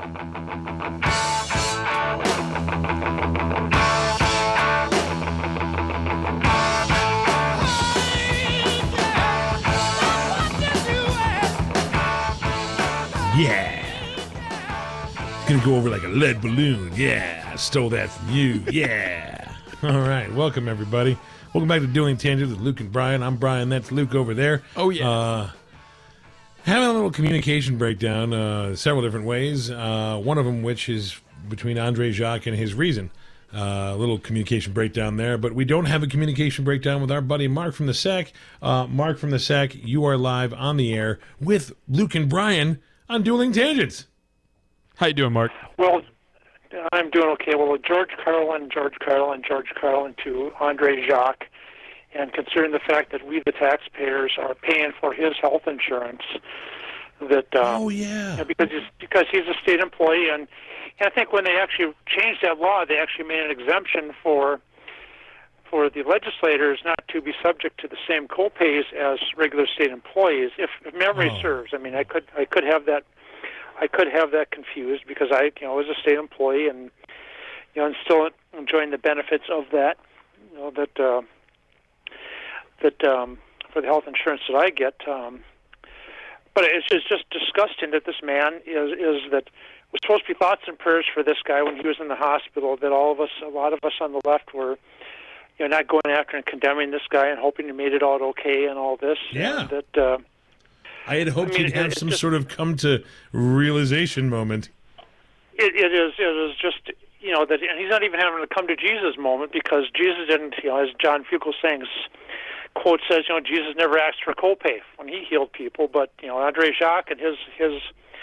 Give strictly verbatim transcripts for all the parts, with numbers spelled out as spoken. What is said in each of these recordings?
Yeah. It's going to go over like a lead balloon. Yeah. I stole that from you. Yeah. All right. Welcome, everybody. Welcome back to Dueling Tangents with Luke and Brian. I'm Brian. That's Luke over there. Oh, yeah. Uh, having a little communication breakdown uh, several different ways. Uh, one of them, which is between Andre Jacques and his reason. Uh, a little communication breakdown there. But we don't have a communication breakdown with our buddy Mark from the S A C. Uh, Mark from the S A C, you are live on the air with Luke and Brian on Dueling Tangents. How you doing, Mark? Well, I'm doing okay. Well, George Carlin, George Carlin, George Carlin to Andre Jacques, and considering the fact that we, the taxpayers, are paying for his health insurance, that um, oh yeah, because he's because he's a state employee, and, and I think when they actually changed that law, they actually made an exemption for for the legislators not to be subject to the same co-pays as regular state employees. If, if memory oh. serves, I mean, I could I could have that. I could have that confused because I, you know, was a state employee and, you know, and still enjoying the benefits of that, you know, that uh, that um, for the health insurance that I get. Um, but it's just, just disgusting that this man is is that was supposed to be thoughts and prayers for this guy when he was in the hospital. That all of us, a lot of us on the left, were, you know, not going after and condemning this guy and hoping he made it out okay and all this. Yeah. And that. Uh, I had hoped I mean, he'd have it, some just, sort of come to realization moment. It, it is. It is just, you know, that, and he's not even having to come to Jesus moment because Jesus didn't. You know, as John Fuqua saying, quote says, you know, Jesus never asked for copay when he healed people, but you know, Andre Jacques and his his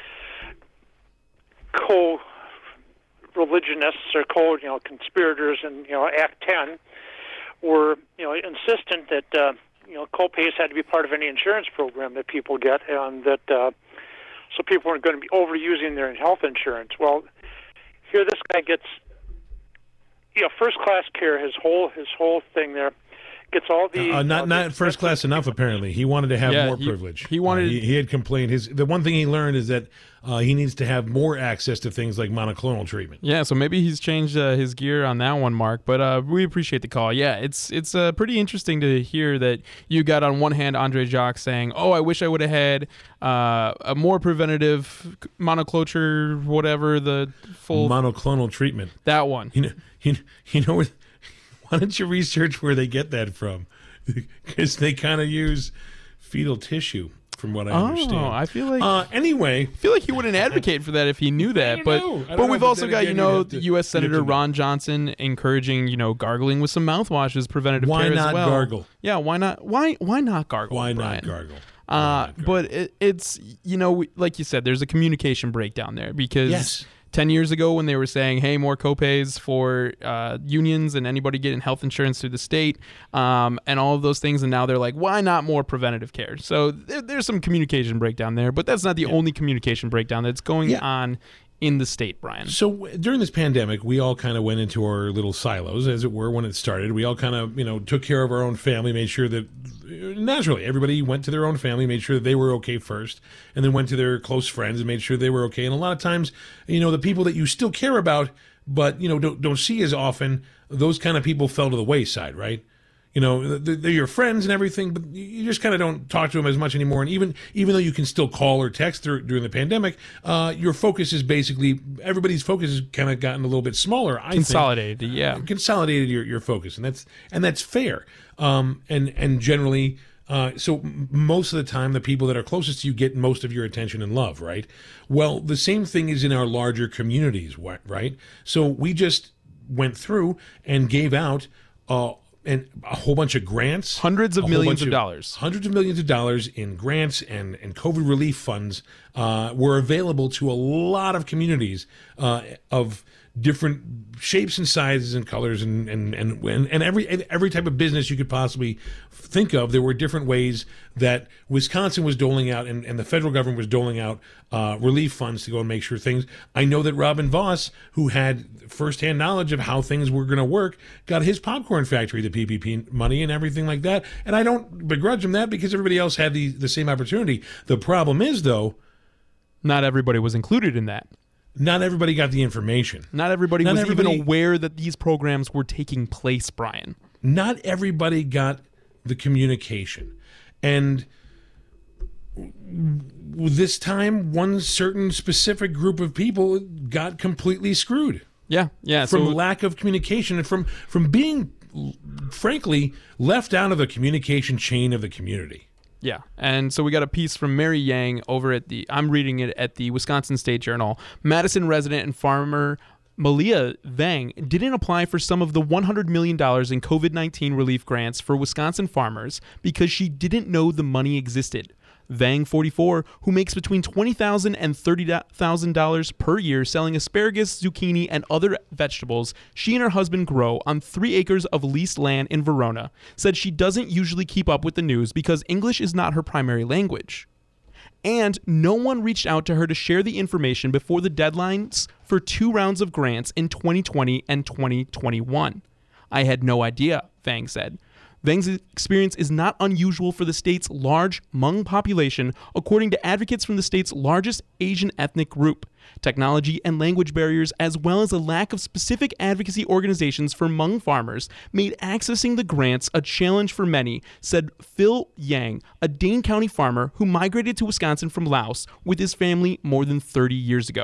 co-religionists or co, you know, conspirators in, you know, Act ten were, you know, insistent that. Uh, You know, co-pays had to be part of any insurance program that people get, and that uh, so people weren't going to be overusing their health insurance. Well, here this guy gets, you know, first-class care. His whole his whole thing there gets all the uh, not uh, not first class enough. Apparently, he wanted to have Yeah, more he- privilege. he wanted- Uh, he, he had complained. His the one thing he learned is that uh, he needs to have more access to things like monoclonal treatment. Yeah, so maybe he's changed uh, his gear on that one, Mark. But uh, we appreciate the call. Yeah, it's it's uh, pretty interesting to hear that you got on one hand Andre Jacques saying, "Oh, I wish I would have had uh, a more preventative monoclonal, whatever the full Monoclonal treatment. that one." You know, you, you know, where- why don't you research where they get that from? Because they kind of use fetal tissue, from what I Oh, understand. I feel like Uh, anyway, I feel like he wouldn't advocate for that if he knew that. don't But know. I don't but know, we've but also then got, again, you know, you'd have to- U S you'd have Senator to- Ron Johnson encouraging, you know, gargling with some mouthwash as preventative Why care not as well. gargle? Yeah, why not? Why why not gargle? why Brian? not gargle? Why Uh, not gargle? but it, it's, you know, we- like you said, there's a communication breakdown there because Yes. ten years ago when they were saying, hey, more copays for uh, unions and anybody getting health insurance through the state um, and all of those things, and now they're like, why not more preventative care? So there, there's some communication breakdown there, but that's not the only communication breakdown that's going Yeah. on in the state, Brian. So w- during this pandemic, we all kind of went into our little silos, as it were, when it started. We all kind of, you know, took care of our own family, made sure that, naturally, everybody went to their own family, made sure that they were okay first, and then went to their close friends and made sure they were okay. And a lot of times, you know, the people that you still care about, but, you know, don't, don't see as often, those kind of people fell to the wayside, right? You know, they're they're your friends and everything, but you just kind of don't talk to them as much anymore. And even even though you can still call or text dur- during the pandemic, uh, your focus is basically, everybody's focus has kind of gotten a little bit smaller. I Consolidated, think. yeah. Consolidated your, your focus, and that's and that's fair. Um, and and generally, uh, so m- most of the time, the people that are closest to you get most of your attention and love, right? Well, the same thing is in our larger communities, wh- right? So we just went through and gave out. Uh, And a whole bunch of grants, Hundreds of a whole millions bunch of dollars. hundreds of millions of dollars in grants and, and COVID relief funds uh, were available to a lot of communities uh, of different shapes and sizes and colors and and, and and every every type of business you could possibly think of. There were different ways that Wisconsin was doling out and, and the federal government was doling out uh, relief funds to go and make sure things. I know that Robin Voss, who had firsthand knowledge of how things were going to work, got his popcorn factory, the P P P money and everything like that. And I don't begrudge him that because everybody else had the, the same opportunity. The problem is, though, Not everybody was included in that. not everybody got the information. Not everybody Not was everybody- even aware that these programs were taking place, Brian. Not everybody got the communication. And this time, one certain specific group of people got completely screwed Yeah, yeah. from so lack of communication and from, from being, frankly, left out of the communication chain of the community. Yeah, and so we got a piece from Mary Yang over at the, I'm reading it at the Wisconsin State Journal. Madison resident and farmer Malia Vang didn't apply for some of the one hundred million dollars in COVID nineteen relief grants for Wisconsin farmers because she didn't know the money existed. Vang, forty-four, who makes between twenty thousand dollars and thirty thousand dollars per year selling asparagus, zucchini, and other vegetables she and her husband grow on three acres of leased land in Verona, said she doesn't usually keep up with the news because English is not her primary language. And no one reached out to her to share the information before the deadlines for two rounds of grants in twenty twenty and twenty twenty-one. I had no idea, Vang said. Vang's experience is not unusual for the state's large Hmong population, according to advocates from the state's largest Asian ethnic group. Technology and language barriers, as well as a lack of specific advocacy organizations for Hmong farmers, made accessing the grants a challenge for many, said Phil Yang, a Dane County farmer who migrated to Wisconsin from Laos with his family more than thirty years ago.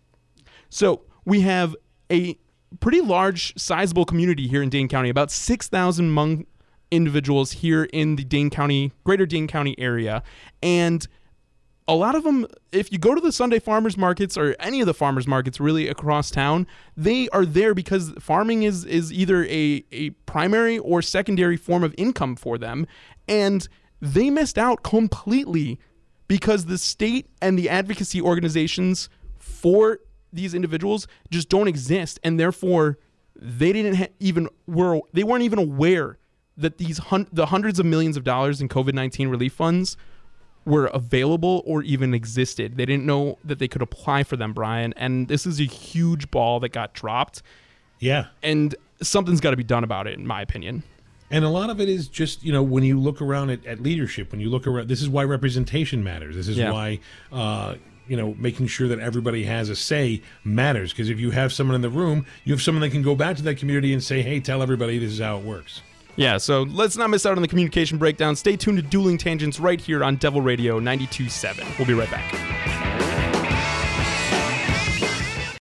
So we have a pretty large, sizable community here in Dane County, about six thousand Hmong individuals here in the Dane County, greater Dane County area. And a lot of them, if you go to the Sunday farmers markets or any of the farmers markets really across town, they are there because farming is, is either a, a primary or secondary form of income for them. And they missed out completely because the state and the advocacy organizations for these individuals just don't exist. And therefore, they didn't ha- even, were they weren't even aware that these hun- the hundreds of millions of dollars in COVID nineteen relief funds were available or even existed. They didn't know that they could apply for them, Brian. And this is a huge ball that got dropped. Yeah. And something's got to be done about it, in my opinion. And a lot of it is just, you know, when you look around at, at leadership, when you look around, this is why representation matters. This is Yeah. why, uh, you know, making sure that everybody has a say matters. Because if you have someone in the room, you have someone that can go back to that community and say, hey, tell everybody this is how it works. Yeah, so let's not miss out on the communication breakdown. Stay tuned to Dueling Tangents right here on Devil Radio ninety-two point seven. We'll be right back.